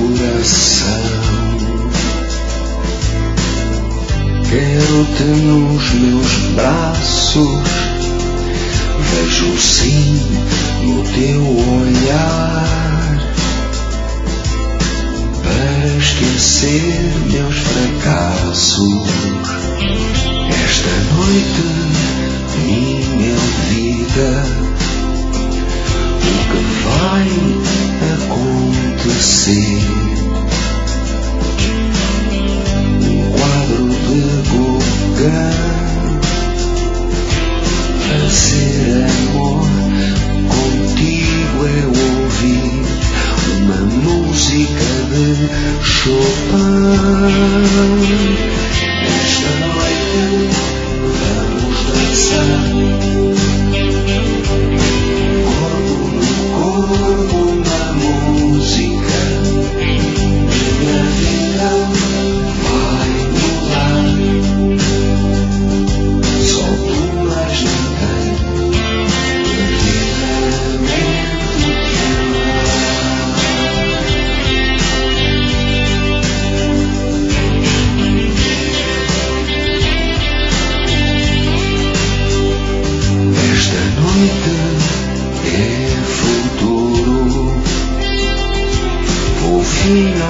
coração. Quero-te nos meus braços, vejo sim no teu olhar, para esquecer meus fracassos. Esta noite, minha vida, o que vai acontecer? Um quadro de Gauguin, fazer amor contigo é ouvir uma música de Chopin. Esta noite vamos dançar, corpo no corpo na música. Minha vida vai mudar, só tu mais ninguém, verdadeiramente te amar. Esta noite é futuro, vou finalmente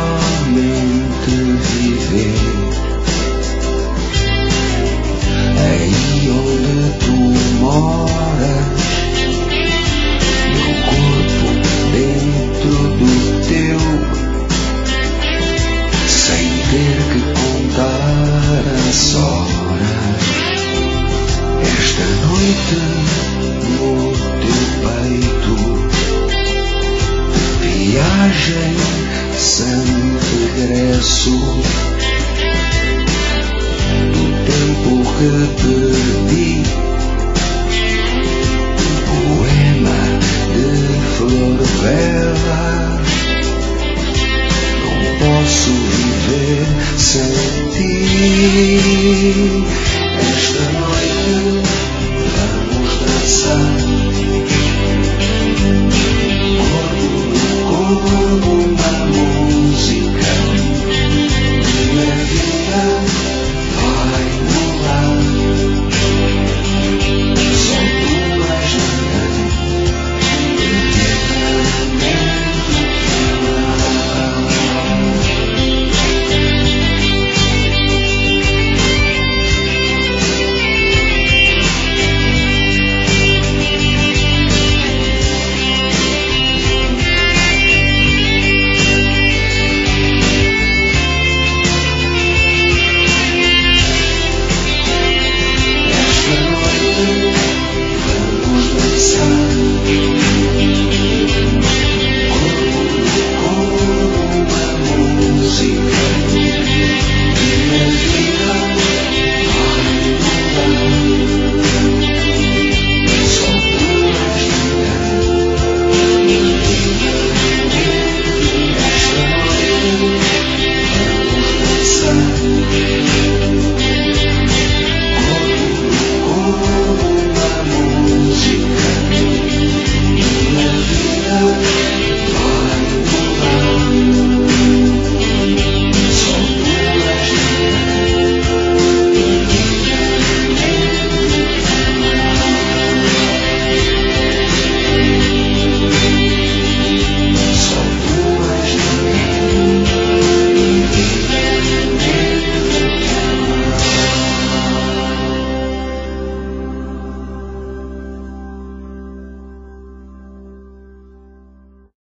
viver aí onde tu moras, meu corpo dentro do teu, sem ter que contar as horas. Esta noite no teu peito, viagem sem regresso, do tempo que perdi, um poema de flor bela. Não posso viver sem ti. Esta noite vamos dançar, corpo no corpo na música. Minha vida vai mudar, só tu mais ninguém, verdadeiramente te amar. Esta noite vamos dançar.